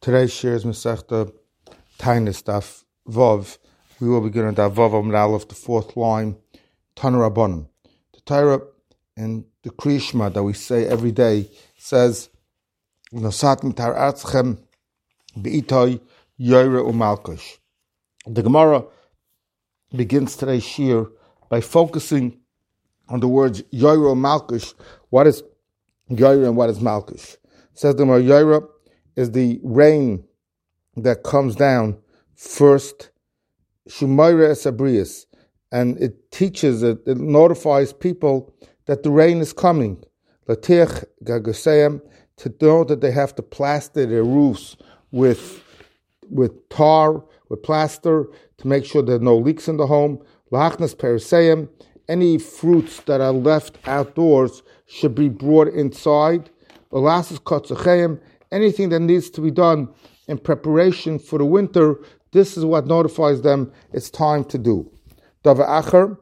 Today's share is Masechta Taanis Daf Vav. We will begin on Daf Vav Amud Aleph, the fourth line, Tana Rabbanan. The Torah and the Kriya Shema that we say every day says, Nosat mitar atzchem beitay yoyre umalkush. The Gemara begins today's shir by focusing on the words yoyre umalkush. What is yoyre and what is malkush? Says the Gemara, yoyre is the rain that comes down first, Shumayra Esabrius, and it teaches, it notifies people that the rain is coming. Latich Gagoseyam, to know that they have to plaster their roofs with tar, with plaster, to make sure there are no leaks in the home. Lahachnas Periseyam, any fruits that are left outdoors should be brought inside. Elasis Kotzachayim, anything that needs to be done in preparation for the winter, this is what notifies them it's time to do. Dava Acher,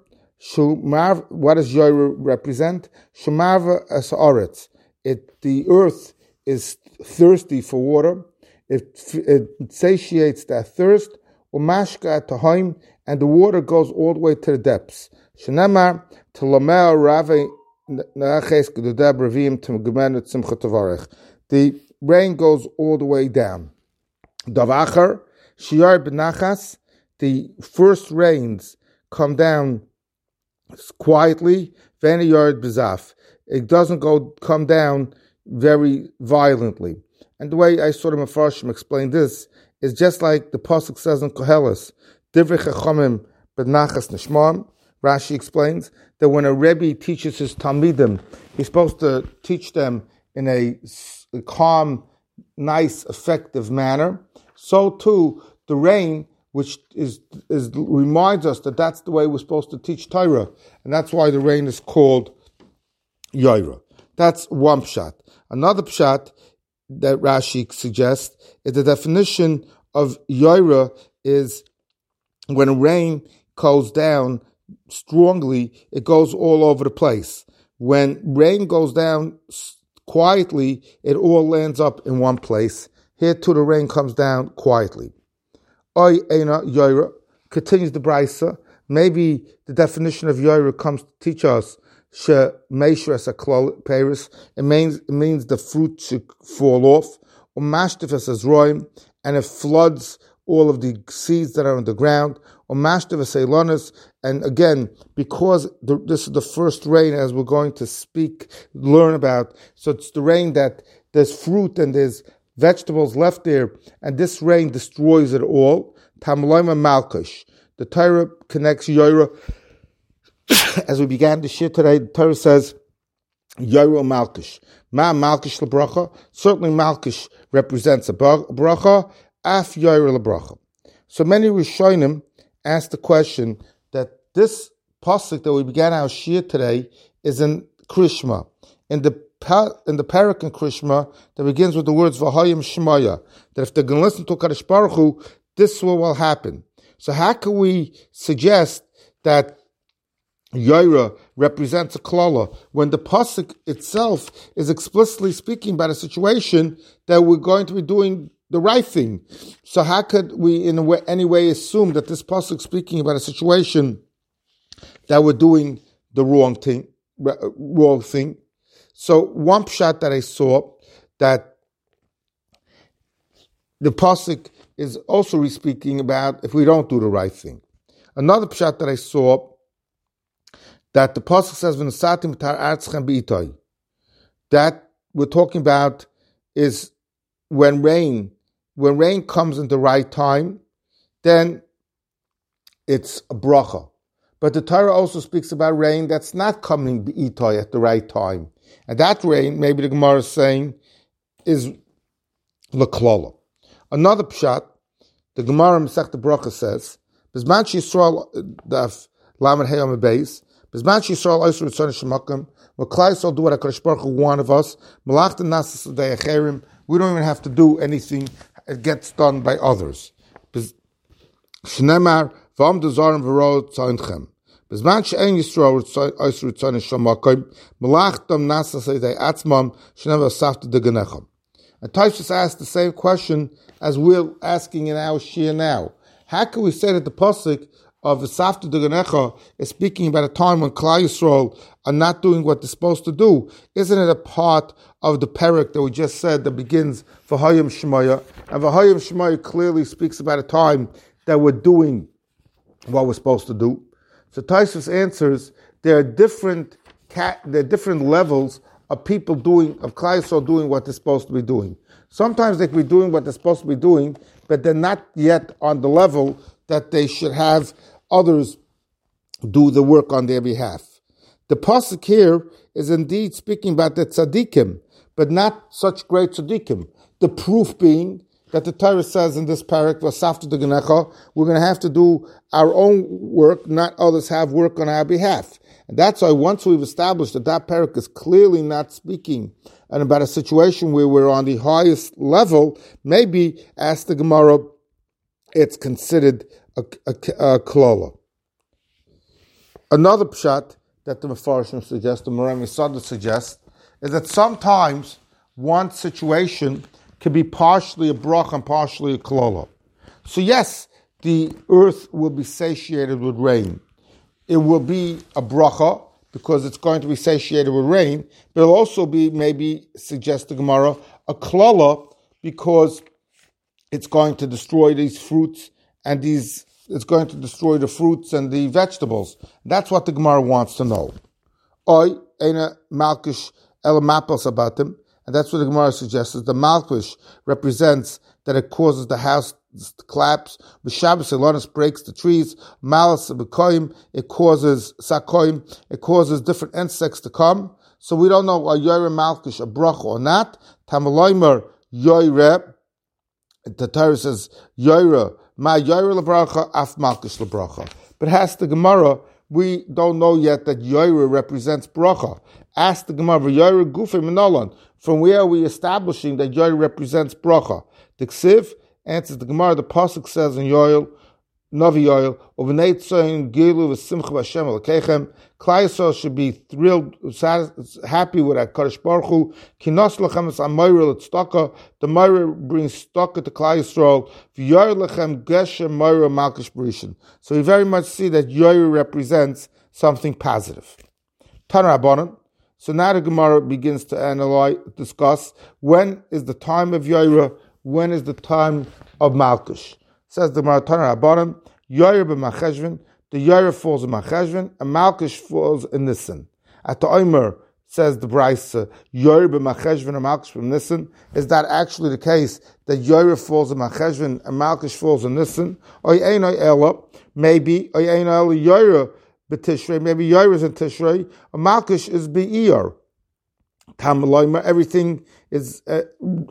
what does Yoyre represent? Shemarva as Oretz. The earth is thirsty for water. It satiates that thirst. Umashka Tahaim, and the water goes all the way to the depths. Shenamar Telomea Rave Naches Gedudab Ravim Temgemenet Simcha Tavarech. The rain goes all the way down. Davacher, Shiar Benachas, the first rains come down quietly. Veni Yard Bezaf. It doesn't come down very violently. And the way I sort of Mefarshim explained this is just like the pasuk says in Koheles, Divrei Chachamim Benachas Nishmam. Rashi explains that when a Rebbe teaches his Talmidim, he's supposed to teach them in a calm, nice, effective manner. So too, the rain, which reminds us that that's the way we're supposed to teach Torah, and that's why the rain is called Yoyre. That's one pshat. Another pshat that Rashi suggests is the definition of Yoyre is when rain goes down strongly, it goes all over the place. When rain goes down quietly, it all lands up in one place. Here too, the rain comes down quietly. Oy Eina Yoyre, continues the Brisa. Maybe the definition of Yoyre comes to teach us she meishra as a Paris. It means the fruit should fall off. Umashtifas as roim, and it floods all of the seeds that are on the ground. Umashtifas eilonis, and again, because this is the first rain, as we're going to learn about. So it's the rain that there's fruit and there's vegetables left there, and this rain destroys it all. Tamloima Malkush. The Torah connects Yoyre. As we began the shir today, the Torah says Yoyre Malkush. Ma Malkush lebracha. Certainly Malkush represents a bracha. Af Yoyre lebracha. So many Rishonim asked the question that this pasuk that we began our shir today is in Kriya Shema. In the parak in Kriya Shema that begins with the words V'hayim Shemaya, that if they're going to listen to Kadosh Baruch Hu, this is what will happen. So how can we suggest that Yoyre represents a klala when the pasuk itself is explicitly speaking about a situation that we're going to be doing the right thing? So how could we in any way assume that this pasuk is speaking about a situation that we're doing the wrong thing? So one pshat that I saw, that the pasuk is also speaking about if we don't do the right thing. Another pshat that I saw, that the pasuk says v'nasatim tar atzchem beitay. That we're talking about is when rain comes in the right time, then it's a bracha. But the Torah also speaks about rain that's not coming beitay at the right time. And that rain, maybe the Gemara is saying, is l'klala. Another pshat, the Gemara in Masechta Bracha says, B'zman Yisrael daf lamed heyam beis, B'zman Yisrael oisur ritzon shemakim, Klal Yisrael do what HaKadosh Baruch Hu want of us, Malachta nasas l'dei acherim, we don't even have to do anything, it gets done by others. Shneimar v'am dezarim v'ro tzainchem. B'zman she'en Yisrael oisur ritzon shemakim, Malachtam nasas l'dei atzmam, Shneimar safta deganechem. And Tosfos asked the same question as we're asking in our Shia now. How can we say that the pasuk of V'safta Deganecha is speaking about a time when Klal Yisrael are not doing what they're supposed to do? Isn't it a part of the parak that we just said that begins V'hayim Shemaya? And V'hayim Shemaya clearly speaks about a time that we're doing what we're supposed to do. So Tosfos answers there are different levels of people of Klal Yisrael doing what they're supposed to be doing. Sometimes they can be doing what they're supposed to be doing, but they're not yet on the level that they should have others do the work on their behalf. The pasuk here is indeed speaking about the tzaddikim, but not such great tzaddikim. The proof being that the Torah says in this parak, V'safta Deganecha, we're going to have to do our own work, not others have work on our behalf. And that's why once we've established that parak is clearly not speaking and about a situation where we're on the highest level, maybe, ask the Gemara, it's considered a klala. Another pshat that the Mefarshim suggests, the Moreh Masada suggests, is that sometimes one situation can be partially a bracha and partially a klala. So yes, the earth will be satiated with rain. It will be a bracha because it's going to be satiated with rain, but it'll also be, maybe, suggest the Gemara, a klala because it's going to destroy these fruits and it's going to destroy the fruits and the vegetables. That's what the Gemara wants to know. Oy, Eina Malkish El Mapos about them, and that's what the Gemara suggests. The Malkish represents that it causes the house to collapse. B'Shabbos Elonis breaks the trees. Malas B'Koyim, it causes Sakoyim, it causes different insects to come. So we don't know, are Yoire Malkish a bracha or not. Tamaloimer Yoire, the Torah says Yoire, Ma Yoire LeBracha, Af Malkish LeBracha. But has the Gemara, we don't know yet that Yoire represents bracha. Ask the Gemara, Yoire Gufe Minolan, from where are we establishing that Yoire represents bracha? The Ksiv answers the Gemara, the pasuk says in Yoel, Navi Yoel, Uvenei Tzoyin Gilu V'Simcha B'Hashem Elokechem, Klal Yisrael should be thrilled, happy with HaKadosh Baruch Hu, Kinos Lechem Es HaMoira L'Tzedakah, the Moira brings tzedakah to Klal Yisrael, V'Yoyer Lechem Geshem Moira Malkish B'Rishon. So we very much see that Yoyer represents something positive. Tana Rabbanan. So now the Gemara begins to discuss when is the time of Yoyer, when is the time of Malkish. Says the Gemara, Tana Rabbanan, Yoyer b'Macheshvan, the Yoyer falls in Macheshvan, and Malkish falls in Nisan. At the Omer, says the Brisa, Yoyer b'Macheshvan and Malkish from Nisan. Is that actually the case that Yoyer falls in Macheshvan and Malkish falls in Nisan? Or Ye'enoi Ela, maybe, or Ye'enoi Ela Yoyer b'Tishrei, maybe Yoyer is in Tishrei, or Malkish is b'Iyar. Tamaloimer, everything is the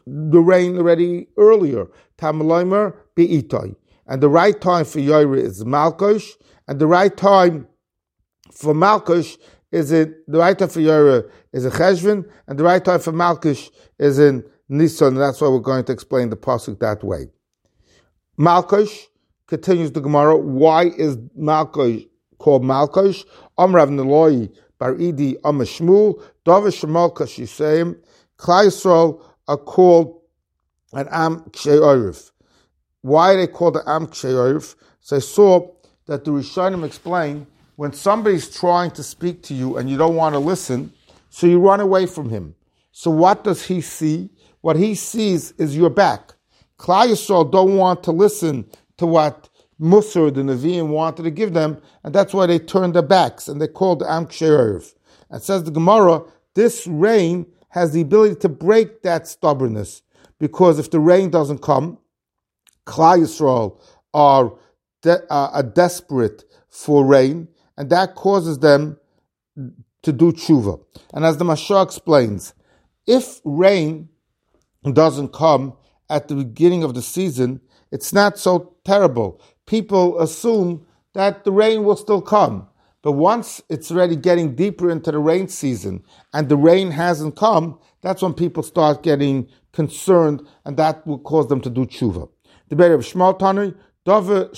rain already earlier. Tamaloimer be'itai. And the right time for Yoyer is Malkish, and the right time for Malkish the right time for Yoyer is in Cheshvan, and the right time for Malkish is in Nisan, and that's why we're going to explain the pasuk that way. Malkish, continues the Gemara, why is Malkish called Malkish? Amrav Neloi Bar Idi Amashmul, Davish Shemal Kashiseim, Klal Yisrael are called an Am Kshei Orif. Why are they called the Am Kshei Orif? So I saw that the Rishonim explain when somebody's trying to speak to you and you don't want to listen, so you run away from him. So what does he see? What he sees is your back. Klal Yisrael don't want to listen to what Musar, the Nevi'im, wanted to give them, and that's why they turned their backs, and they called the Am Kshei Orif. And says the Gemara, this rain has the ability to break that stubbornness, because if the rain doesn't come, Klal Yisrael are desperate for rain, and that causes them to do tshuva. And as the Mashah explains, if rain doesn't come at the beginning of the season, it's not so terrible. People assume that the rain will still come. But once it's already getting deeper into the rain season and the rain hasn't come, that's when people start getting concerned, and that will cause them to do tshuva. The Be'er of Shmuel Tani, the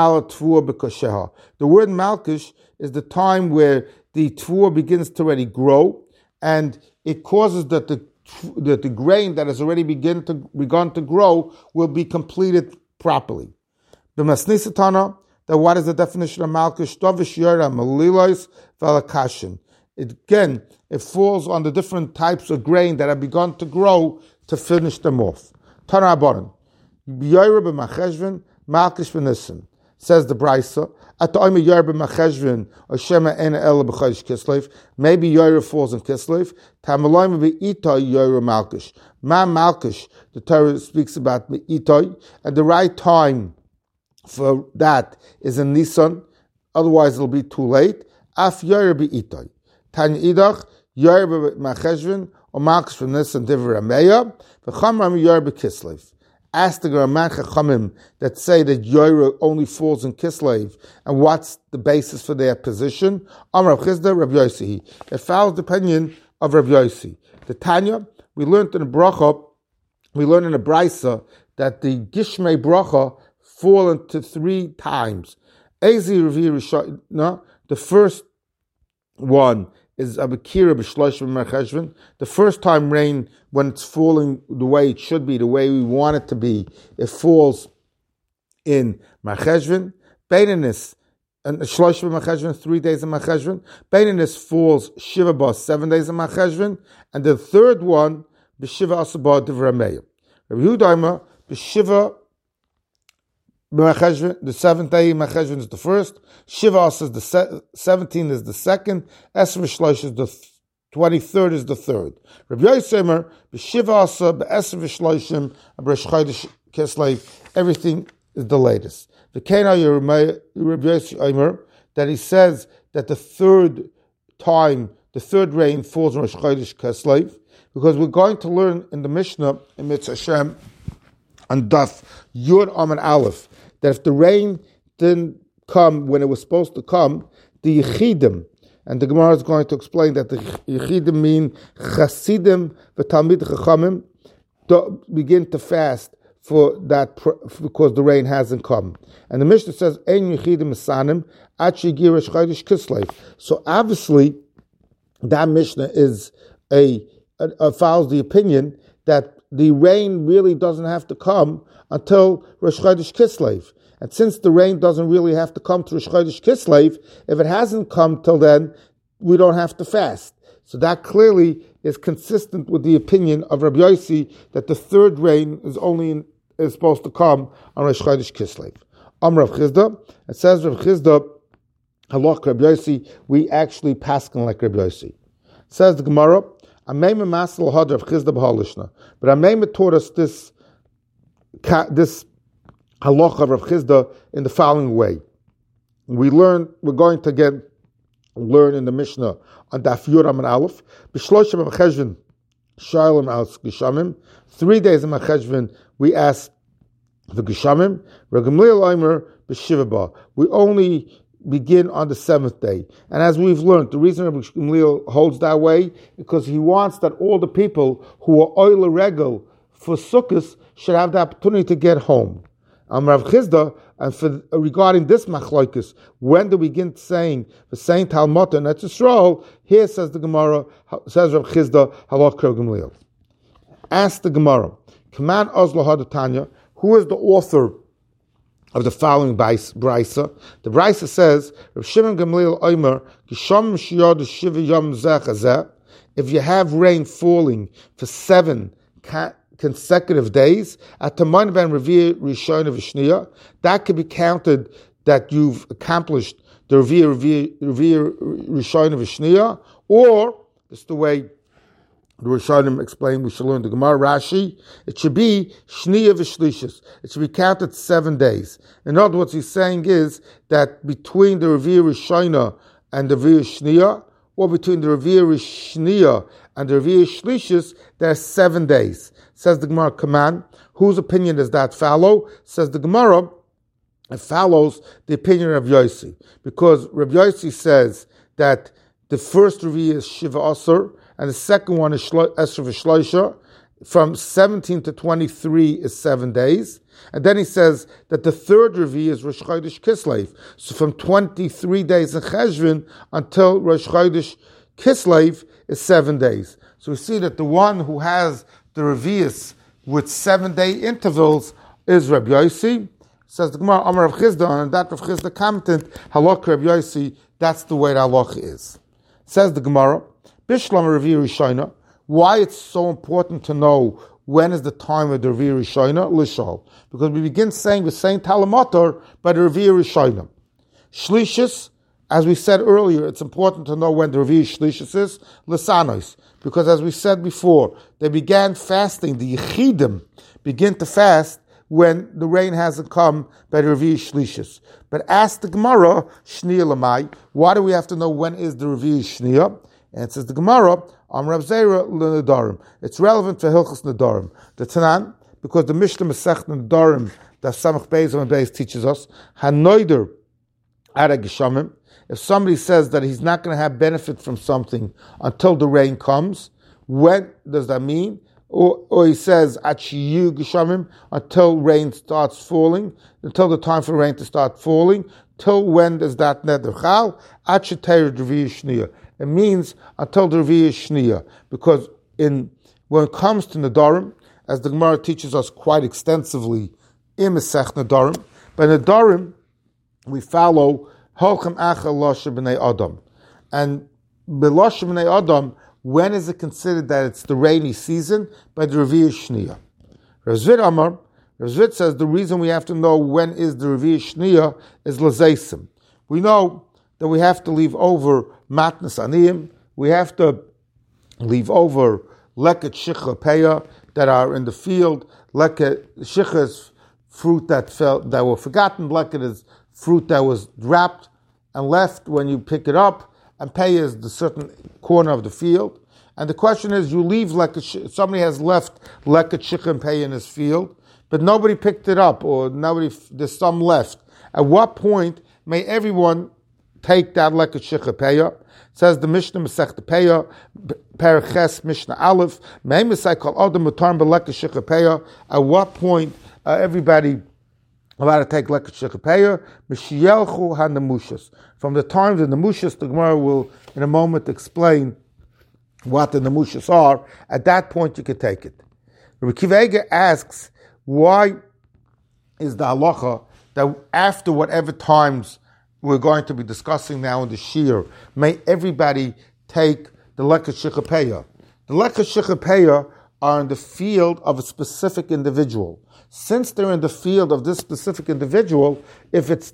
word Malkish is the time where the Tvua begins to already grow, and it causes that the that the grain that has already begun to grow will be completed properly. The Masnisatana, that what is the definition of Malkish? Dovish Yara Malilois Valakashin. Again, it falls on the different types of grain that have begun to grow to finish them off. Tana Aborin. Yara b'macheshvin, Malkish b'nissen. Says the Brisa, at the Omer Yara b'macheshvin, or Shema ena ela b'chodesh Kislev, maybe Yara falls in Kislev, Tamalayim b'itay Yara Malkish. Ma Malkish, the Torah speaks about b'itay, and the right time for that is in Nisan, otherwise it'll be too late. Af Yara b'itay. Tanya idach, Yara b'macheshvin, or Malkish b'nissen divrei Rameya, v'chamram Yara b'Kislev. Ask the Raman Chachamim that say that Yoira only falls in Kislev, and what's the basis for their position? Amar Rav Chisda, Rav Yossi. It follows the opinion of Rav Yossi. The Tanya, we learned in the Bracha, we learned in the Brisa that the Gishmei Bracha fall into 3 times. Ezi Revi Rishona, the first one is Abakira B'Shlosh B'Mercheshvin. The first time rain, when it's falling the way it should be, the way we want it to be, it falls in Mercheshvin. Beinanis, and Shlosh B'Mercheshvin, 3 days in Mercheshvin. Beinanis falls Shiva Ba, 7 days in Mercheshvin. And the third one, B'Shiva Asabah Divrei Meir. Rabbi Yehuda B'Shiva the 7th day in Mercheshvin is the first. Shiva Asa is the 17th is the second. Esr V'Shlosh is the 23rd is the third. Rabbi Yossi b'Shiva Asa b'Esr V'Shloshim b'Rosh Chodesh Kislev. Everything is the latest. The Kena Rabbi Yossi that he says that the third rain falls on Rosh Chodesh Kislev, because we're going to learn in the Mishnah in Mitzvah Hashem on Daf Yud Amud Aleph that if the rain didn't come when it was supposed to come, the Yechidim, and the Gemara is going to explain that the Yechidim mean Chasidim v'Talmid Chachamim, begin to fast for that because the rain hasn't come. And the Mishnah says, Ein Yechidim Esanim Ad Shegir Rosh Chodesh Kislev. So obviously, that Mishnah is follows the opinion that the rain really doesn't have to come until Rosh Chodesh Kislev. And since the rain doesn't really have to come to Rosh Chodesh Kislev, if it hasn't come till then, we don't have to fast. So that clearly is consistent with the opinion of Rabbi Yossi that the third rain is supposed to come on Rosh Chodesh Kislev. Rav Chisda, it says Rav Chisda, halach Rabbi Yossi, we actually paskin like Rabbi Yossi. Says the Gemara, Ameima Masal Had Rav Chisda b'Halishna. But Ameima taught us this halach of Rav Chisda in the following way. We're going to learn in the Mishnah on Daf Yud Amud Aleph. B'Shloshim Mercheshvin Shalim Al Geshamim. 3 days in Mercheshvin we ask the Geshamim. Rav Gamliel Omer b'Shiva Ba. We only begin on the 7th day. And as we've learned, the reason Rabbi Gamliel holds that way because he wants that all the people who are oil regel for Sukkot should have the opportunity to get home. Rav Chisda, and regarding this machlokes, when do we begin saying the Saint Talmud and Eretz Yisrael? Here says the Gemara, says Rav Chisda, halach Rav Gamliel. Ask the Gemara, Kaman Ozlo Hadatanya, who is the author of the following brisa? The brisa says, Rav Shimon Gamliel Omer, Gisham Shiyad Shiva Yom Zeh. If you have rain falling for 7 consecutive days, at the Taman Ben Revir Rishon of Shniya, that could be counted that you've accomplished the Revir Rishon of Shniya, or it's the way the Rishonim explained, we should learn the Gemara Rashi, it should be Shniya V'Shlishis. It should be counted 7 days. In other words, he's saying is that between the Revir Rishona and the Revir Shniya, or between the Revir Shniya and the Revir Shlishis, there's 7 days. Says the Gemara, Kaman, whose opinion does that follow? Says the Gemara, it follows the opinion of Yossi. Because Rabbi Yossi says that the first Revir is Shiva Asar, and the second one is Esr V'Shloisha. From 17 to 23 is 7 days. And then he says that the third Revir is Rosh Chodesh Kislev. So from 23 days in Cheshvan until Rosh Chodesh Kislev is 7 days. So we see that the one who has the Revius with 7-day intervals is Rabbi Yossi. Says the Gemara, Amar Rav Chisda, and that Rav Chisda commented, Halakha Rabbi Yossi, that's the way the halacha is. Says the Gemara, Bishlam Revi Rishona, why it's so important to know when is the time of the Revi Rishona? Lishal. Because we begin saying the same Talamator by the Revi Rishona. Shlishis, as we said earlier, it's important to know when the Revi Shlishis is, Lisanos. Because as we said before, they began fasting, the Yechidim begin to fast when the rain hasn't come by the Revi Shlishis. But ask the Gemara, Shniya Lamai, why do we have to know when is the Revi Shniya? And it says the Gemara, Rav Zera L'Nadarim. It's relevant to Hilchos Nadarim. The Tanan, because the Mishnah Masech Nadarim that Samach Beis and Beis teaches us, Hanoider Ara Geshamim. If somebody says that he's not going to have benefit from something until the rain comes, when does that mean? Or he says, Achiyu Geshamim, until rain starts falling, until the time for rain to start falling. Till when does that neder chal? Achetayr Revi Shniya. It means until the Revi Shniya. Because when it comes to Nadarim, as the Gemara teaches us quite extensively in Masech Nadarim, by Nadarim, we follow Holchem Acha Loshe B'nei Adam. And B'Loshe B'nei Adam, when is it considered that it's the rainy season? By the Revi Shniya. Rav Zvid Amar, Rav Zvid says the reason we have to know when is the Revi Shniya is Lazeisim. We know that we have to leave over Matnas Aniyim, we have to leave over Leket Shicha Peya that are in the field. Leket Shicha is fruit that were forgotten. Leket is fruit that was wrapped and left when you pick it up. And Peya is the certain corner of the field. And the question is, you leave somebody has left Leket Shicha and Peya in his field, but nobody picked it up, or there's some left. At what point may everyone take that Leket Shicha Peya? Says the Mishnah Masech Peya, Paraches Mishnah Aleph, Me'emisai Kol Adam Mutar B'Leket Shicha Peya. At what point everybody allowed to take Leket Shicha Peya? Mishielchu HaNemushas. From the time of the Nemushas, the Gemara will in a moment explain what the Nemushas are. At that point you can take it. Rabbi Akiva Eiger asks, why is the halacha that after whatever times we're going to be discussing now in the Shir, may everybody take the Leket Shicha Peya? The Leket Shicha Peya are in the field of a specific individual. Since they're in the field of this specific individual, if the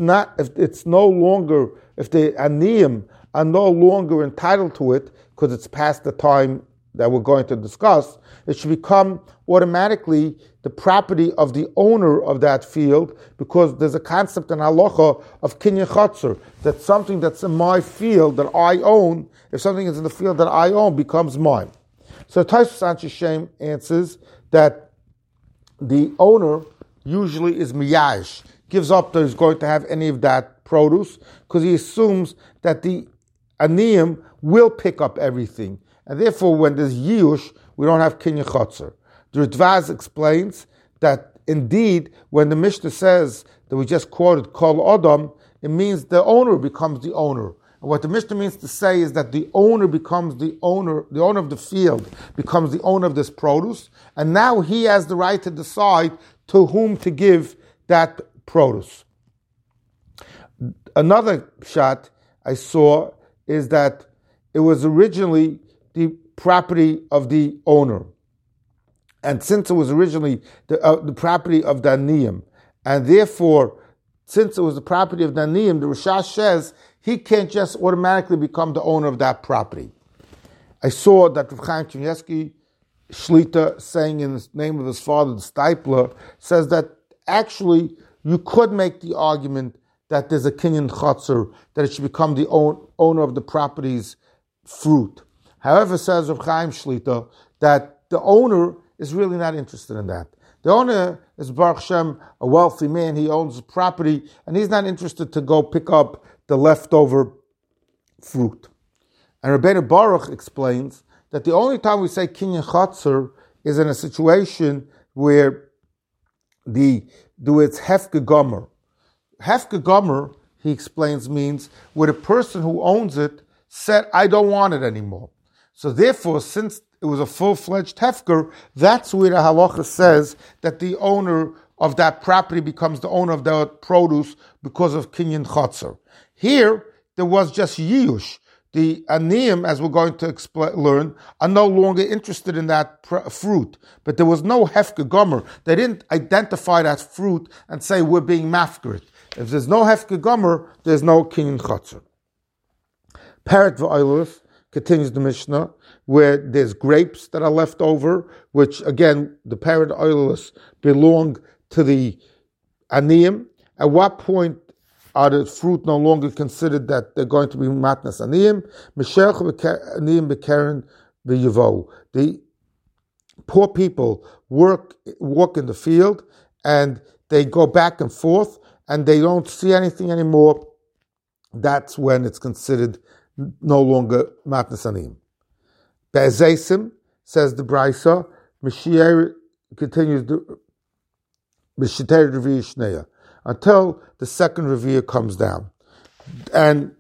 Aniyim are no longer entitled to it, because it's past the time that we're going to discuss, it should become automatically the property of the owner of that field, because there's a concept in halacha of kinyan chatzar, that something that's in my field that I own, if something is in the field that I own, becomes mine. So Tosfos Anshe Shem answers that the owner usually is miyash, gives up that he's going to have any of that produce, because he assumes that the aniyim will pick up everything. And therefore, when there's yiyush, we don't have kinyan chatzar. The Ritvaz explains that indeed, when the Mishnah says that we just quoted Kol Adam, it means the owner becomes the owner. And what the Mishnah means to say is that the owner becomes the owner of the field becomes the owner of this produce, and now he has the right to decide to whom to give that produce. Another shot I saw is that it was originally the property of the owner. And since it was originally the property of the Aniyim, and therefore, since it was the property of the Aniyim, the Rishash says he can't just automatically become the owner of that property. I saw that Rav Chaim Kanievsky Shlita, saying in the name of his father, the Stipler, says that actually you could make the argument that there's a kinyan chatzar, that it should become the owner of the property's fruit. However, says Rav Chaim Shlita, that the owner is really not interested in that. The owner is Baruch Shem, a wealthy man, he owns the property, and he's not interested to go pick up the leftover fruit. And Rabbeinu Baruch explains that the only time we say kinyan chatzar is in a situation where it's hefke gomer. Hefke gomer, he explains, means where the person who owns it said, I don't want it anymore. So therefore, since it was a full-fledged hefker, that's where the halacha says that the owner of that property becomes the owner of that produce because of kinyan chotzer. Here, there was just yiyush. The aniyim, as we're going to learn, are no longer interested in that fruit. But there was no hefker gomer. They didn't identify that fruit and say, we're being mafkarit. If there's no hefker gomer, there's no kinyan chotzer. Parat v'oilus, continues the Mishnah, where there's grapes that are left over, which, again, the parat oilus belong to the aniyim. At what point are the fruit no longer considered that they're going to be matnas aniyim? Meshech aniyim bekeren b'yavo. The poor people walk in the field, and they go back and forth, and they don't see anything anymore. That's when it's considered no longer matnas aniyim. Be'ezeisim, says the Brisa, Mashiach continues the B'shitei Revi'ah Shneya, until the second Revi'ah comes down. And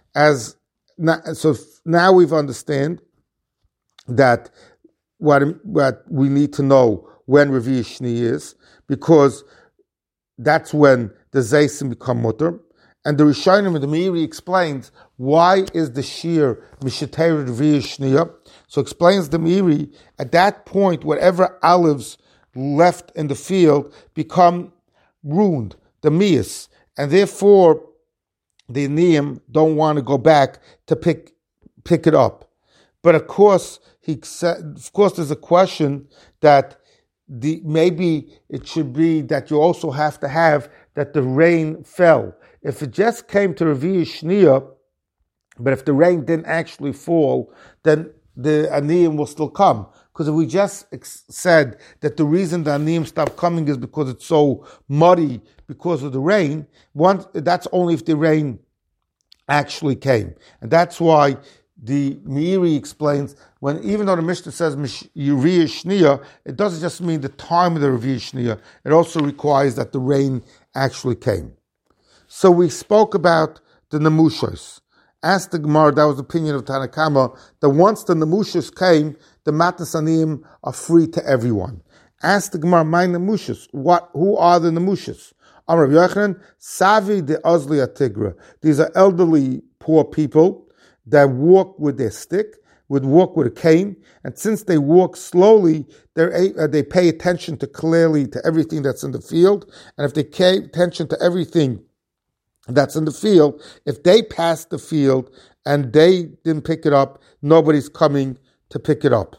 so now we've understand that what we need to know when Revi'ah Shneya is, because that's when the Zeisim become mutter. And the Rishonim and the Meiri explains why is the shear Mishetei Revi'ah Shneya. So explains the Meiri, at that point, whatever olives left in the field become ruined, the miyas, and therefore the niyim don't want to go back to pick it up. But of course, there's a question that maybe it should be that you also have to have that the rain fell. If it just came to Revi'ah Shneya, but if the rain didn't actually fall, then the aniyim will still come. Because if we just said that the reason the aniyim stopped coming is because it's so muddy because of the rain, that's only if the rain actually came. And that's why the Meiri explains, even though the Mishnah says Revi'ah Shneya, it doesn't just mean the time of the Revi'ah Shneya, it also requires that the rain actually came. So we spoke about the Nemushos. Asked the Gemara, that was the opinion of Tanna Kama, that once the Nemushos came, the matnas aniyim are free to everyone. Asked the Gemara, my Nemushos, who are the Nemushos? Amar Rav Yochanan, Savi de Ozli Atigra. These are elderly, poor people that walk with their stick, would walk with a cane, and since they walk slowly, they pay attention clearly to everything that's in the field, and if they pay attention to everything that's in the field, if they pass the field and they didn't pick it up, nobody's coming to pick it up.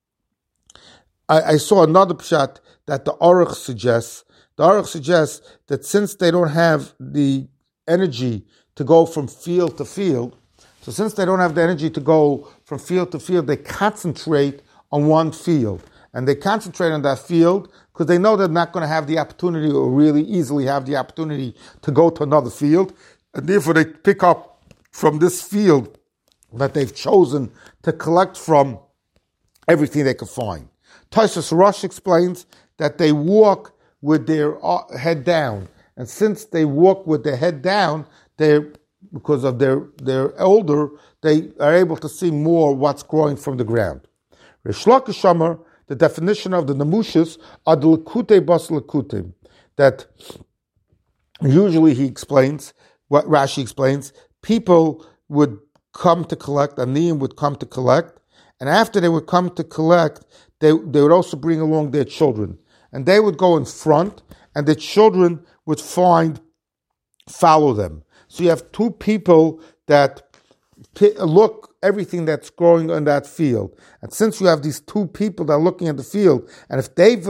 I saw another pshat that the Aruch suggests. The Aruch suggests that since they don't have the energy to go from field to field, so since they don't have the energy to go from field to field, they concentrate on one field. And they concentrate on that field because they know they're not going to have the opportunity or really easily have the opportunity to go to another field. And therefore they pick up from this field that they've chosen to collect from everything they can find. Tosfos Rosh explains that they walk with their head down. And since they walk with their head down, because of they're older, they are able to see more what's growing from the ground. Reish Lakish Amar, the definition of the Nemushos are the Lekutei Bas Lekutei. That usually he explains, what Rashi explains, people would come to collect, aniyim would come to collect, and after they would come to collect, they would also bring along their children. And they would go in front, and the children would follow them. So you have two people that look everything that's growing on that field. And since you have these two people that are looking at the field, and if they've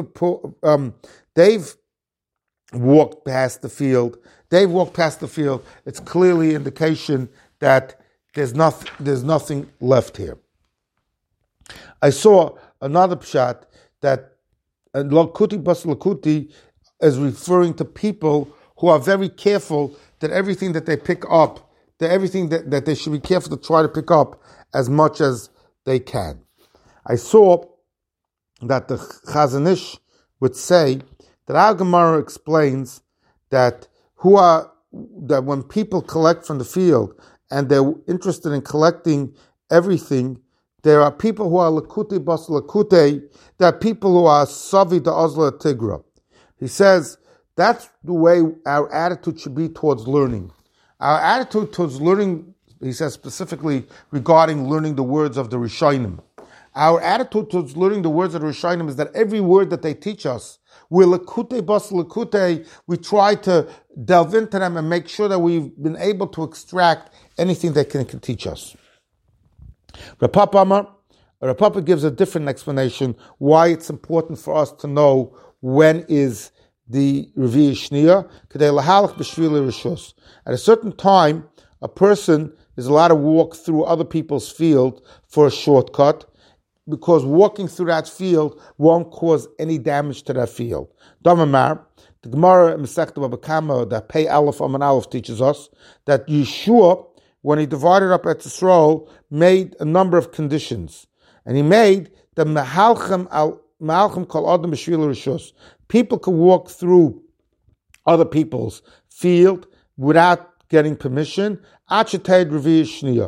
walked past the field, it's clearly indication that there's nothing left here. I saw another pshat that Lakuti Bas Lakuti is referring to people who are very careful that everything that they pick up, everything that they should be careful to try to pick up as much as they can. I saw that the Chazon Ish would say that our Gemara explains that when people collect from the field and they're interested in collecting everything, There are people who are lakute bas lakute. There are people who are savi da ozla tigra. He says that's the way our attitude should be towards learning. Our attitude towards learning, he says specifically regarding learning the words of the Rishonim. Our attitude towards learning the words of the Rishonim is that every word that they teach us, we're lakute bas lakute, we try to delve into them and make sure that we've been able to extract anything they can teach us. Rav Papa gives a different explanation why it's important for us to know when is the Revi'ah Shniya, Kedei Lahalach B'Shvili Rishus. At a certain time, a person is allowed to walk through other people's field for a shortcut, because walking through that field won't cause any damage to that field. Damamar, the Gemara Masechta Baba Kama, that Pei Aleph Aman Aleph teaches us that Yeshua, when he divided up Eretz Yisrael, made a number of conditions. And he made the Mehalchem Kol Adam B'Shvil Rishus. People could walk through other people's field without getting permission, until the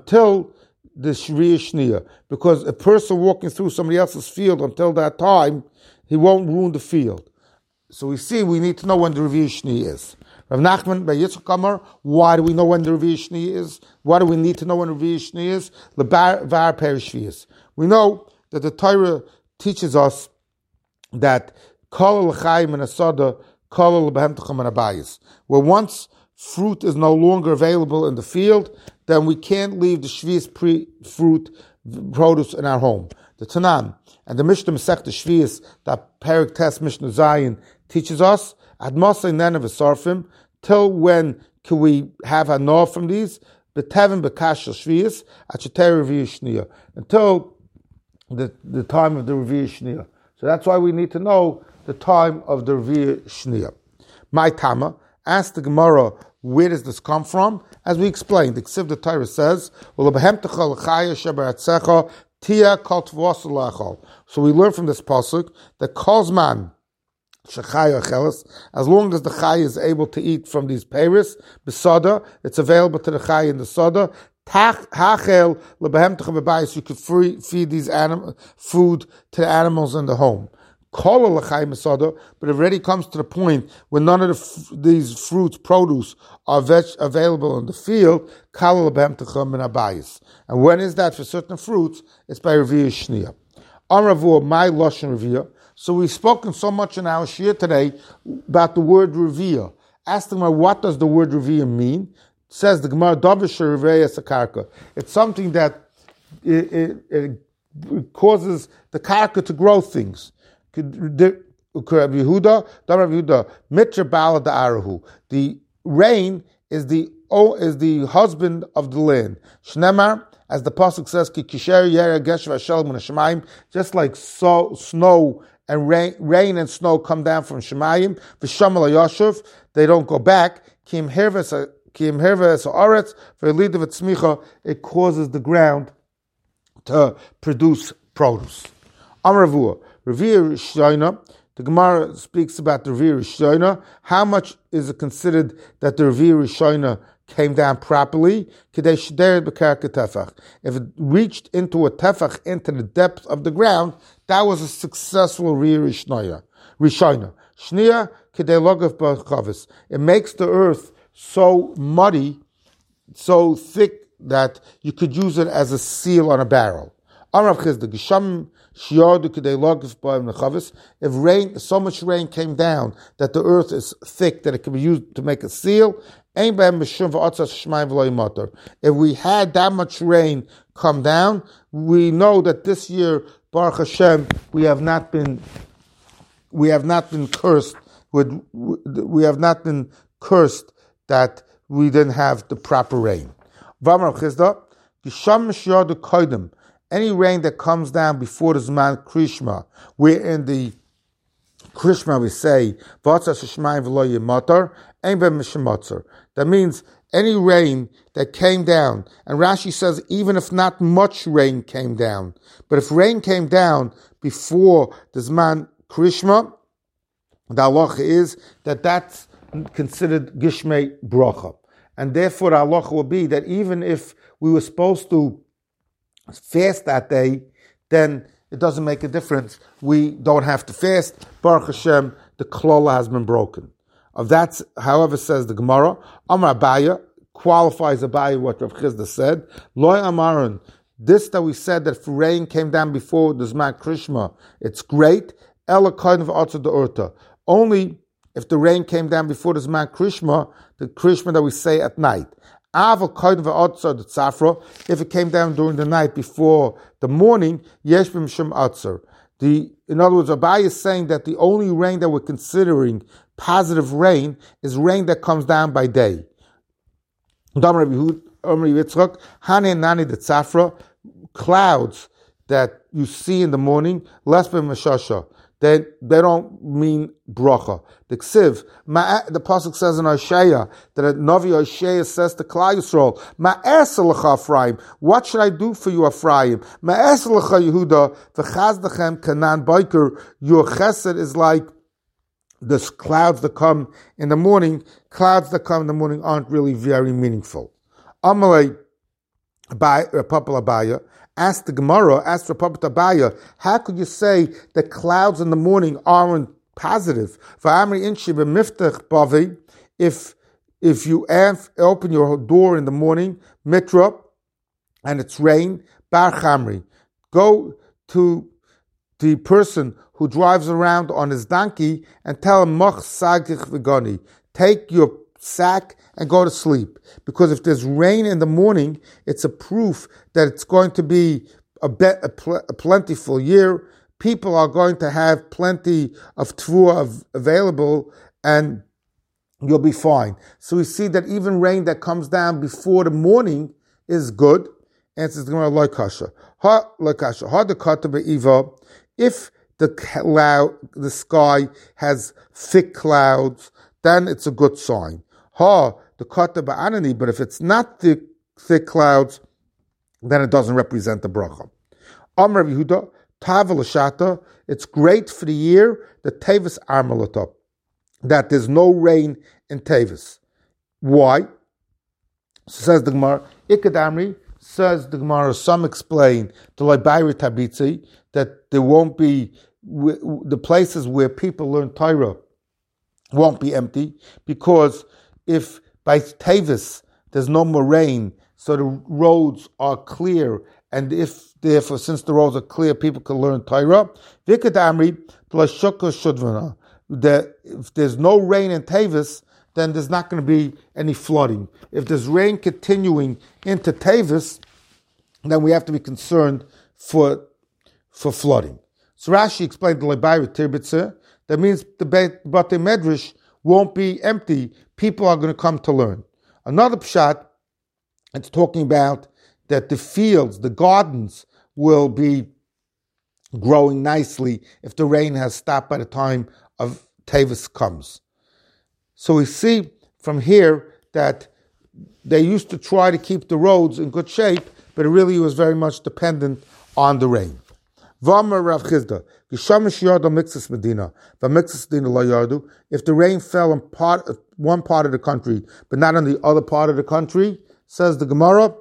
Revi'ah Shniya. Because a person walking through somebody else's field until that time, he won't ruin the field. So we see we need to know when the Revi'ah Shniya is. Rav Nachman by Yitzchak Amar, why do we know when the Revi'ah Shniya is? Why do we need to know when the Revi'ah Shniya is? Levar Perish Shvius. We know that the Torah teaches us that Kol L'chaim and Asada, Kol L'behemtacham and Abayis. Where once fruit is no longer available in the field, then we can't leave the Shvius fruit produce in our home. The Tanan and the Mishnah Masechta Shvius, that Perek Tes Mishnah Zayin teaches us, Ad Mosai Nenev Sarfim, till when can we have a no from these? B'tevin b'kashel Shvius, Acheter Revi'ah Shniya, until the time of the Revi'ah Shniya. So that's why we need to know the time of the Revi'ah Shniya. My Tama asked the Gemara, where does this come from? As we explained, the Ksiv the Torah says, so we learn from this pasuk that Kozman, as long as the Chai is able to eat from these peiros, besada, it's available to the Chai in the soda. You could feed these food to the animals in the home. But it already comes to the point when none of these fruits, produce, are available in the field. And when is that for certain fruits? It's by Revi'ah Shniya. Amravur, my Lashon Revi'ah. So we've spoken so much in our Shir today about the word Revi'ah. Ask them, what does the word Revi'ah mean? It says the Gemara, it's something that it causes the karka to grow things. The rain is the husband of the land. Shnemar, as the pasuk says, just like snow and rain and snow come down from Shemayim, v'shamal yashuv, they don't go back. It causes the ground to produce produce. Amravua, Revi'ah Shayna, the Gemara speaks about the Revi'ah Shayna. How much is it considered that the Revi'ah Shayna came down properly? If it reached into a tefach, into the depth of the ground, that was a successful Revi'ah Shayna. Shniya kedei logav b'chavis. It makes the earth so muddy, so thick that you could use it as a seal on a barrel. If so much rain came down that the earth is thick that it can be used to make a seal, if we had that much rain come down, we know that this year, Baruch Hashem, we have not been cursed that we didn't have the proper rain. Any rain that comes down before the Zman Krishma, where in the Krishma we say, that means any rain that came down, and Rashi says even if not much rain came down, but if rain came down before the Zman Krishma, the halacha is that that's considered Gishmei Bracha. And therefore the halacha will be that even if we were supposed to fast that day, then it doesn't make a difference. We don't have to fast. Baruch Hashem, the klola has been broken. Of that, however, says the Gemara, Amar Abaya, qualifies Abaya what Rav Chizda said. Loi Amaron, this that we said that if rain came down before the Zman Krishma, it's great. Ela kind of Atza de Urta. Only if the rain came down before the Zman Krishma, the Krishma that we say at night. Aval kind of Atza de Tzafra, if it came down during the night before the morning, Yesh b'mishum Atzer. In other words, Abai is saying that the only rain that we're considering positive rain is rain that comes down by day. Clouds that you see in the morning, less than mashasha. They don't mean bracha. The ksiv, the pasuk says in Hosea that Navi Hosea says to Klal Yisrael, Ma'aseh lecha Ephraim, what should I do for you, Ephraim? Ma'aseh lecha Yehuda, v'chazdechem kanan biker. Your chesed is like the clouds that come in the morning. Clouds that come in the morning aren't really very meaningful. Amalei Papa Abaya asked the Gemara, asked for Papa Abaya, how could you say that clouds in the morning aren't positive? If you open your door in the morning, mitra, and it's rain, bar chamri, go to the person who drives around on his donkey and tell him, Mach sagich v'gani, take your sack and go to sleep. Because if there's rain in the morning, it's a proof that it's going to be a plentiful year. People are going to have plenty of tvuah available, and you'll be fine. So we see that even rain that comes down before the morning is good. Answers the Gemara like kasha. If the sky has thick clouds, then it's a good sign. But if it's not thick clouds, then it doesn't represent the bracha. Amar Yehuda, Tavel Shata, it's great for the year, the Tevis Armalata, that there's no rain in Tevis. Why? Says the Gemara, Ikadamri, says the Gemara, some explain the Leibayri Tabitzi, that there won't be, the places where people learn Torah won't be empty, because if by Tevis there's no more rain, so the roads are clear, and if therefore, since the roads are clear, people can learn Torah. Vikadamri Plashukka Shudvana, that if there's no rain in Tevis, then there's not going to be any flooding. If there's rain continuing into Tevis, then we have to be concerned for flooding. So Rashi explained the Leibayri Tirbitzer. That means the Batei Medrash won't be empty. People are going to come to learn. Another pshat, it's talking about that the fields, the gardens, will be growing nicely if the rain has stopped by the time of Tevis comes. So we see from here that they used to try to keep the roads in good shape, but it really was very much dependent on the rain. V'amar Rav Chizda, Gishamish Yardo Mixus Medina, V'Mixus Medina La Yardu. If the rain fell in one part of the country, but not in the other part of the country, says the Gemara,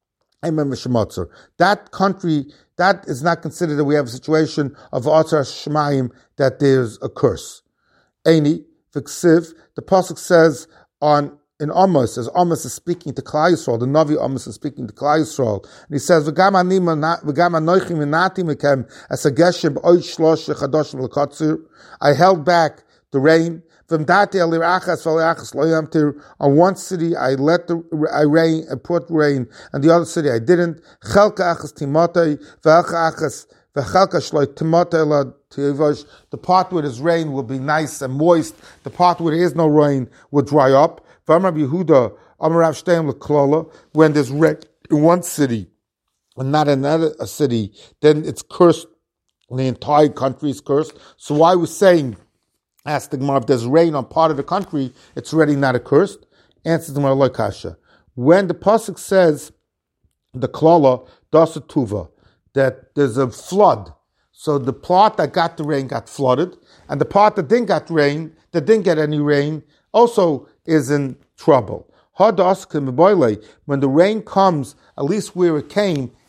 that country, that is not considered that we have a situation of Atzar Shemayim, that there's a curse. Eini, V'Ksiv, the pasuk says in Amos, as Amos is speaking to Klal Yisrael, the Navi Amos is speaking to Klal Yisrael, and he says, "V'gam anoichim v'nati mekem as a geshem b'oid shlosh chadoshim l'katzir." I held back the rain. V'mdati alirachas v'alirachas lo yamtir. On one city I put rain, and the other city I didn't. Chelka achas timotei v'elcha achas v'chelka shloi timotei la tivosh. The part where there's rain will be nice and moist. The part where there is no rain will dry up. V'amar Yehuda, Amar Shteim l'klola. When there's rain in one city and not another city, then it's cursed. The entire country is cursed. So why we're saying, ask the Gemara, if there's rain on part of the country, it's already not accursed? Answers the Gemara like kasha. When the pasuk says the klola dasa tuva, that there's a flood, so the part that got the rain got flooded, and the part that didn't get any rain, also is in trouble. When the rain comes, at least where it came,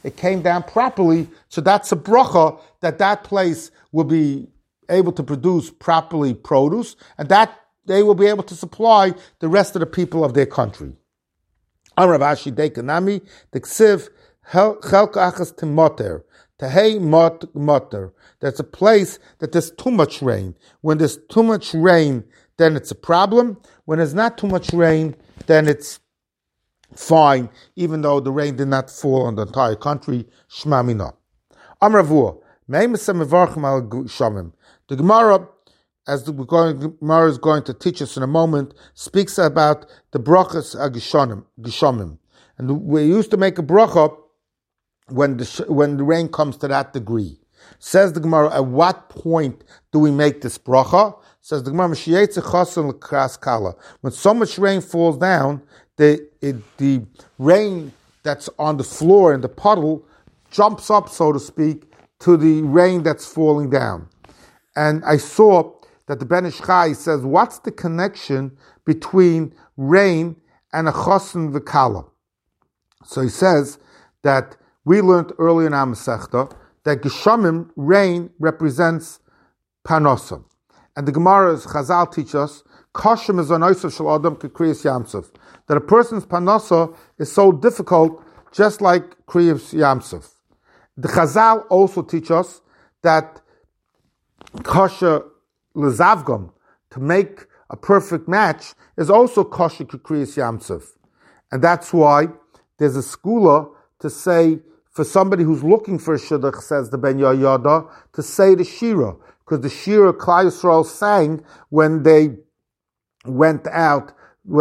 it came down properly. So that's a bracha that place will be able to produce properly produce, and that they will be able to supply the rest of the people of their country. Amar Rav Ashi Dekanami, the Ksiv Chelka Achas Timoter, Tehei Moter. That's a place that there's too much rain. When there's too much rain, then it's a problem. When there's not too much rain, then it's fine, even though the rain did not fall on the entire country. Shema Mina. Amar Ravua, Meimesem Mevarchim Al Shamim. The Gemara, as the Gemara is going to teach us in a moment, speaks about the brachas Gishomim. And we used to make a bracha when the rain comes to that degree. Says the Gemara, at what point do we make this bracha? Says the Gemara, when so much rain falls down, the rain that's on the floor in the puddle jumps up, so to speak, to the rain that's falling down. And I saw that the Ben Ish Chai says, what's the connection between rain and a chosin v'kala? So he says that we learned earlier in our Masechta that Geshamim, rain, represents Panosa. And the Gemara's Chazal teach us, Kashim is an oisav shel adam k'kriyas yamsuf, that a person's Panosa is so difficult, just like kriyas yamsuf. The Chazal also teach us that Kasha Lezavgam, to make a perfect match, is also Kasha k'kriyas yamsuf. And that's why there's a skula to say, for somebody who's looking for a shidduch, says the Ben Yoyada, to say the Shira, because the Shira Klal Yisrael sang when they went out,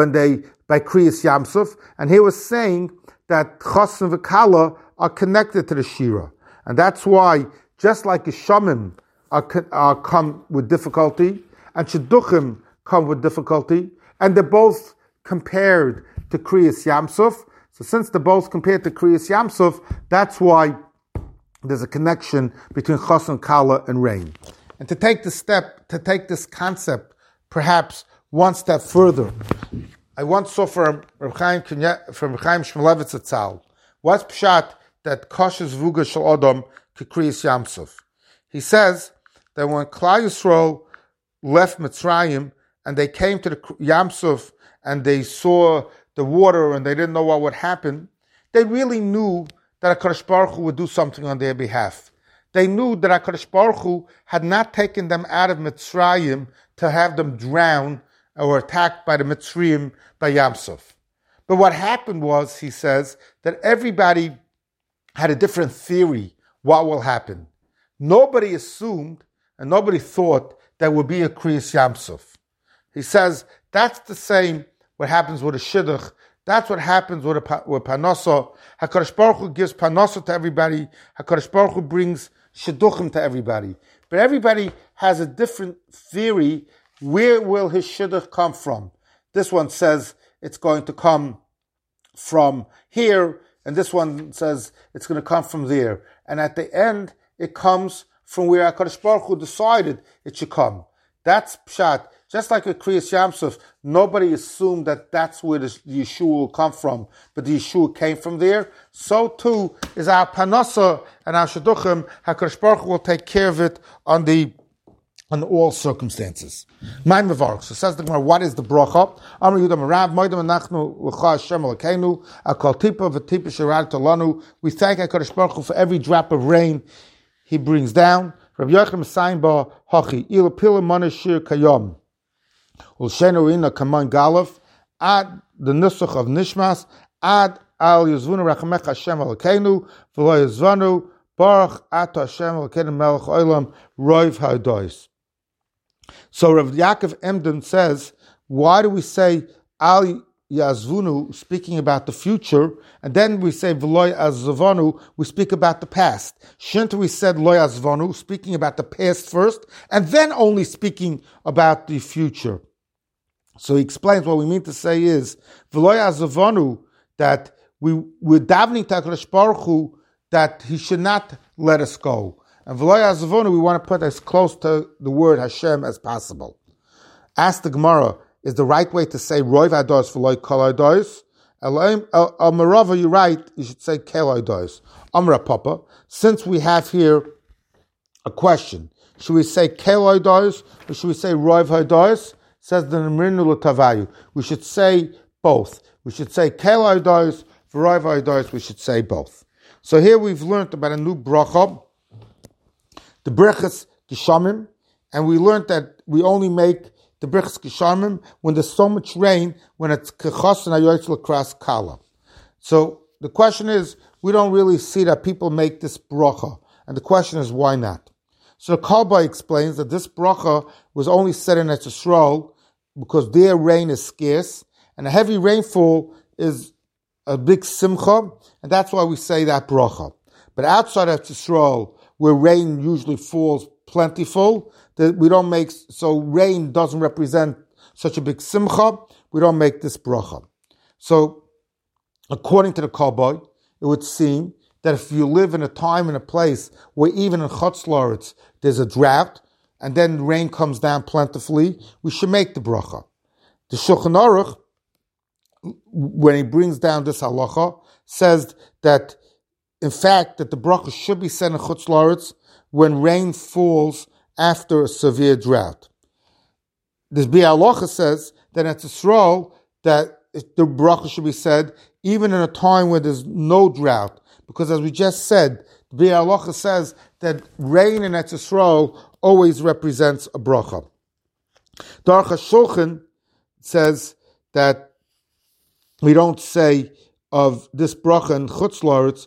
by Kriyas Yamsuf, and he was saying that Chassan v'Kala are connected to the Shira. And that's why, just like the Shamim are come with difficulty, and Shidduchim come with difficulty, and they're both compared to Kriyas Yamsuf. So since they're both compared to Kriyas Yamsuf, that's why there's a connection between Chassan, Kala, and rain. And to take this concept, perhaps one step further, I once saw from Reb Chaim Shmulevitz Zatzal, what's pshat that koshes vuga shel adam k'kriyas Yamsuf? He says that when Klal Yisrael left Mitzrayim and they came to the Yamsuf and they saw the water and they didn't know what would happen, they really knew that HaKadosh Baruch Hu would do something on their behalf. They knew that HaKadosh Baruch Hu had not taken them out of Mitzrayim to have them drown or attacked by the Mitzrayim by Yamsuf. But what happened was, he says, that everybody had a different theory what will happen. Nobody assumed and nobody thought there would be a Kriyas Yamsuf. He says that's the same what happens with a shidduch. That's what happens with Panosa. HaKadosh Baruch Hu gives Panosa to everybody. HaKadosh Baruch Hu brings shidduchim to everybody. But everybody has a different theory. Where will his shidduch come from? This one says it's going to come from here, and this one says it's going to come from there. And at the end, it comes from where HaKadosh Baruch Hu decided it should come. That's pshat. Just like with Kriyas Yamsuf, nobody assumed that that's where the Yeshua will come from, but the Yeshua came from there. So too is our Panosa and our Shidduchim. HaKadosh Baruch Hu will take care of it on all circumstances. Mein Mevarach. So says the Gemara, what is the bracha? Amar Yudam Rav, Moedem Anachnu L'cha Hashem Elokeinu, Akol Tipa V'Tipa Sherat Tolanu. We thank HaKadosh Baruch Hu for every drop of rain He brings down. Rabbi Yochanan Sayin Ba Hachi Il Pila Manashir Kayom. Ulshenu Ina Kaman Galaf Ad the Nusach of Nishmas Ad Al Yizvunu Rachamech Hashem Elokeinu V'Lo Yizvanu Baruch Ato Hashem Elokeinu Melech Olam Roiv Ha'adois. So Rav Yaakov Emden says, why do we say Al Yazvunu, speaking about the future, and then we say V'lo Yazvanu, we speak about the past? Shouldn't we said Lo Yazvanu, speaking about the past first, and then only speaking about the future? So he explains what we mean to say is V'lo Yazvanu, that we're davening to HaKadosh Baruch Hu that He should not let us go. And V'lo Yazvonu, we want to put as close to the word Hashem as possible. Ask the Gemara, is the right way to say Roiv Hados V'lo Kol Hados? Al Merava, you're right, you should say Kel Hados. Amra Papa, since we have here a question, should we say Kel Hodos or should we say Roiv Hodos? Says the Nimrinu L'Tavayu. We should say both. We should say Kel Hodos, for Roiv Hodos, we should say both. So here we've learned about a new bracha, the Brechas Geshamim, and we learned that we only make the Brechas Geshamim when there's so much rain, when it's Kechas and Ayoytz L'Kras Kala. So the question is, we don't really see that people make this bracha. And the question is, why not? So the Kalbai explains that this bracha was only said in Eretz Yisrael because their rain is scarce, and a heavy rainfall is a big simcha, and that's why we say that bracha. But outside of Yisrael, where rain usually falls plentiful, that we don't make, so rain doesn't represent such a big simcha, we don't make this bracha. So, according to the Kalbai, it would seem that if you live in a time and a place where even in Chutz La'aretz there's a drought, and then rain comes down plentifully, we should make the bracha. The Shulchan Aruch, when he brings down this halacha, says that, in fact, that the bracha should be said in Chutz La'aretz when rain falls after a severe drought. This Biur Halacha says that at Yisrael, that the bracha should be said even in a time where there's no drought, because as we just said, the Biur Halacha says that rain in Eretz Yisrael always represents a bracha. The Aruch HaShulchan says that we don't say of this bracha in Chutz La'aretz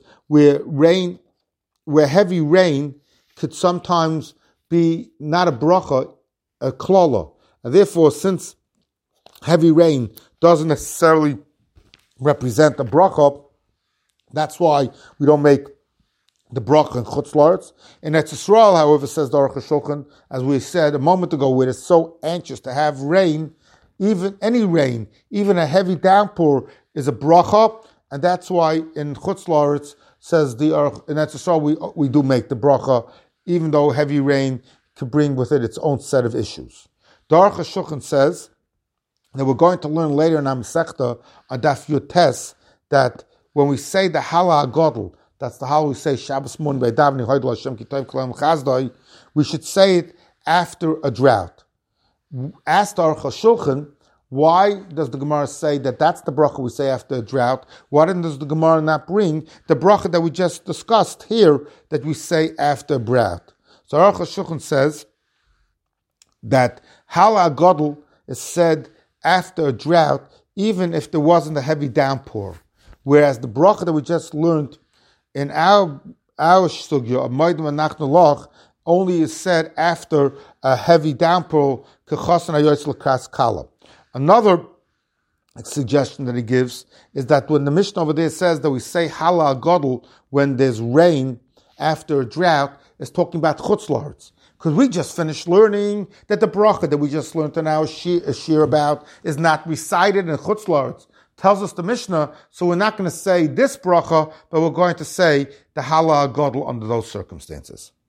where heavy rain could sometimes be not a bracha, a klala. And therefore, since heavy rain doesn't necessarily represent a bracha, that's why we don't make the bracha in Chutz La'aretz. In Eretz Yisrael, however, says the Aruch HaShulchan, as we said a moment ago, where it's so anxious to have rain, even any rain, even a heavy downpour is a bracha, and that's why in Chutz La'aretz, says the Aruch, in Eretz Yisrael, we do make the bracha, even though heavy rain could bring with it its own set of issues. The Aruch HaShulchan says that we're going to learn later in our Masechta, on Daf Yutes, that when we say the Hala HaGadol, that's the how we say Shabbos morning by davening Hoydel Hashem Kitayv Kalam Chazdai, we should say it after a drought. Asked Aruch HaShulchan, why does the Gemara say that that's the bracha we say after a drought? Why does the Gemara not bring the bracha that we just discussed here that we say after a drought? So Aruch HaShulchan says that Hala HaGadol is said after a drought, even if there wasn't a heavy downpour. Whereas the bracha that we just learned in our sugya of Moedim Anachnu Loch only is said after a heavy downpour, Kechas and Ayoytz L'Kras Kala. Another suggestion that he gives is that when the Mishnah over there says that we say Hala HaGadol when there's rain after a drought, it's talking about Chutz La'aretz. Because we just finished learning that the bracha that we just learned in our shir about is not recited in Chutz La'aretz. Tells us the Mishnah, so we're not going to say this bracha, but we're going to say the Hala HaGadol under those circumstances.